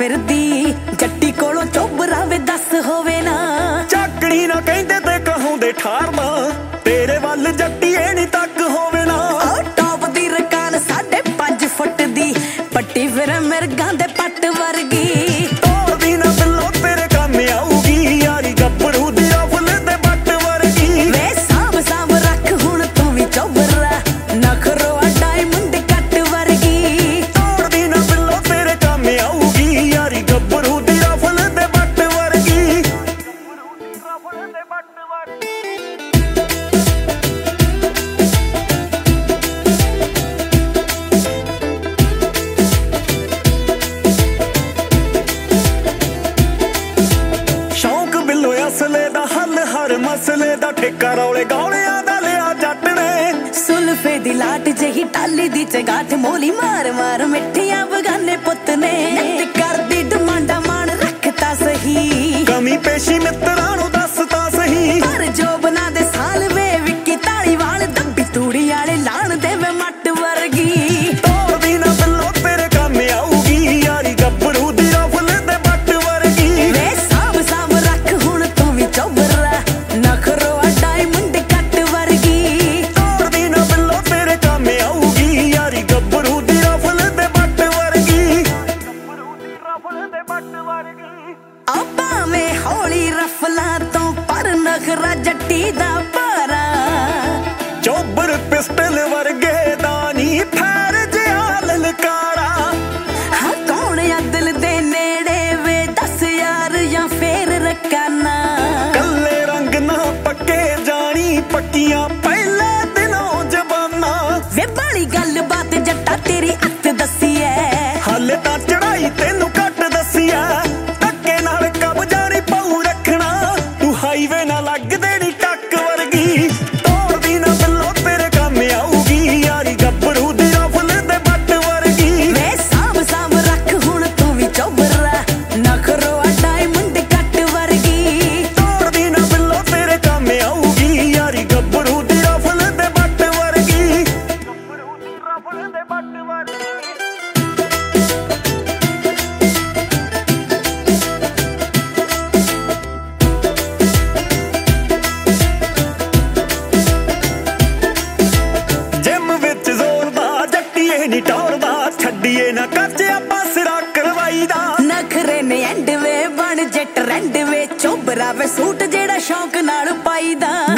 ਫਿਰਦੀ ਜੱਟੀ ਕੋਲੋਂ ਚੋਬਰਾ ਵੇ ਦੱਸ ਹੋਵੇ ਨਾ ਚੱਕਣੀ ਨਾ ਕਹਿੰਦੇ ਤੇ ਕਹੋਂਦੇ ਠਾਰਦਾ ਤੇਰੇ ਵੱਲ ਜੱਟੀ ਇਹ ਨੀ ਤੱਕ ਹੋਵੇ ਨਾ ਟੌਪ ਦੀ ਰਕਾਨ 5.5 ਫੁੱਟ ਦੀ ਪੱਟੀ ਫਿਰ ਮਿਰਗਾਂ ਦੇ ਪੱਟ ਵਰਗੀ ਤੋੜਦੀ ਨਾ ਬਿੱਲੋ ਤੇਰੇ ਕੰਮ ਆਊਗੀ ਯਾਰੀ ਗੱਭਰੂ ਦੀ ਰਫਲ ਤੇ ਬੱਟ ਵਰਗੀ ਵੇ ਸਾਂਭ ਸਾਂਭ ਰੱਖ ਹੁਣ ਤੂੰ ਵੀ ਚੋਬਰਾ ਨਖਰੋ ਡਾਇਮੰਡ ਕੱਟ ਵਰਗੀ ਤੋੜਦੀ ਨਾ ਬਿੱਲੋ ਤੇਰੇ ਕੰਮ ਆਊਗੀ ਯਾਰੀ ਗੱਭਰੂ ਦੀ ਰਫਲ ਤੇ ਬੱਟ ਵਰਗੀ ਸ਼ੌਂਕ ਬਿੱਲੋ ਅਸਲੇ ਦਾ ਹੱਲ ਹਰ ਮਸਲੇ ਦਾ ਠੇਕਾ ਰੌਲੇ ਗੌਲਿਆਂ ਦਾ ਲਿਆ ਜੱਟ ਨੇ ਸੁਲਫੇ ਦੀ ਲਾਟ ਜਹੀ ਟਾਲੀ ਦੀ ਚਗਾਠ ਮੋਲੀ ਮਾਰ ਮਾਰ ਮਿੱਠੀਆਂ ਬਗਾਨੇ ਪੁੱਤ ਨੇ ਨਿੱਤ ਕਰਦੀ ਡਮਾਂਡਾ ਮਾਣ ਰੱਖਤਾ ਸਹੀ ਕਮੀ ਪੇਸ਼ੀ ਮਿੱਤਰਾਂ ਨੂੰ ਦੱਸਤਾ ਸਹੀ ਪਰ ਜੋ ਬਣਾ ਦੇ ਸਾਲ ਵੇ ਵਿੱਕੀ ਧਾਲੀਵਾਲ ਦੱਬੀ ਤੂੜੀ ਵਾਲੇ ਲਾਣ ਦੇ ਵੇ ਮੱਟ ਵਰਗੀ ਤੋੜਦੀ ਨਾ ਬਿੱਲੋ ਤੇਰੇ ਕੰਮ ਆਊਗੀ ਯਾਰੀ ਗੱਭਰੂ ਦੀ ਰਫਲ ਤੇ ਬੱਟ ਵਰਗੀ ਵੇ ਸਾਂਭ ਸਾਂਭ ਰੱਖ ਹੁਣ ਤੂੰ ਵੀ ਚੋਬਰਾ ਨਖਰੋ ਡਾਇਮੰਡ ਕੱਟ ਵਰਗੀ ਤੋੜਦੀ ਨਾ ਬਿੱਲੋ ਤੇਰੇ ਕੰਮ ਆਊਗੀ ਯਾਰੀ ਗੱਭਰੂ ਦੀ ਰਫਲ ਤੇ ਬੱਟ ਵਰਗੀ ਆ ਭਾਵੇਂ ਹੌਲੀ ਰਫਲਾਂ ਤੋਂ ਪਰ ਨਖਰਾ ਜੱਟੀ ਦਾ ਭਾਰਾ ਚੋਬਰ ਪਿਸਟਲ ਵਰਗੇ ਦਾ ਨੀ ਫੈਰ ਜਿਹਾ ਲਲਕਾਰਾ ਹਾਂ ਕੌਣ ਆ ਦਿਲ ਦੇ ਨੇੜੇ ਵੇ ਦੱਸ ਯਾਰ ਜਾਂ ਫੇਰ ਰਕਾਨਾ ਕੱਲੇ ਰੰਗ ਨਾ ਪੱਕੇ ਜਾਣੀ ਪੱਕੀਆਂ ਪਹਿਲੇ ਦਿਨੋਂ ਜ਼ਬਾਨਾਂ ਵੇ ਬਾਲੀ ਗੱਲ ਬਾਤ ਜੱਟਾ ਤੇਰੀ ਅੱਤ ਦੱਸੀ ਐ ਹਾਲੇ ਤਾਂ ਚੜਾਈ ਤੈਨੂੰ ਘੱਟ ਦੱਸੀ ਐ ਧੱਕੇ ਨਾਲ ਕਬਜ਼ਾ ਨੀ ਪਊ ਰੱਖਣਾ ਤੂੰ ਹਾਈਵੇ ਨਾ ਲੱਗਦੇ ਨੀ ਟੱਕ ਵਰਗੀ ਤੋੜਦੀ ਨਾ ਬਿੱਲੋ ਤੇਰੇ ਕੰਮ ਆਊਗੀ ਯਾਰੀ ਗੱਭਰੂ ਦੀ ਰਫਲ ਤੇ ਬੱਟ ਵਰਗੀ ਵੇ ਸਾਂਭ ਸਾਂਭ ਰੱਖ ਹੁਣ ਤੂੰ ਵੀ ਚੋਬਰਾ ਨਖਰੋ ਡਾਇਮੰਡ ਕੱਟ ਵਰਗੀ ਤੋੜਦੀ ਨਾ ਬਿੱਲੋ ਤੇਰੇ ਕੰਮ ਆਊਗੀ ਯਾਰੀ ਗੱਭਰੂ ਦੀ ਰਫਲ ਤੇ ਬੱਟ ਵਰਗੀ ਜਿਮ ਵਿੱਚ ਜ਼ੋਰਦਾ ਜੱਟੀਏ ਨੀ ਟੌਰਦਾ ਛੱਡੀਏ ਨਾ ਕੱਚ ਆਪਾਂ ਸਿਰਾ ਕਰਵਾਈਦਾ ਨਖਰੇ ਨੇ ਐਂਡ ਵੇ ਬਣ ਜੇ ਟਰੈਂਡ ਵੇ ਚੋਬਰਾ ਵੇ ਸੂਟ ਜਿਹੜਾ ਸ਼ੌਂਕ ਨਾਲ ਪਾਈਦਾ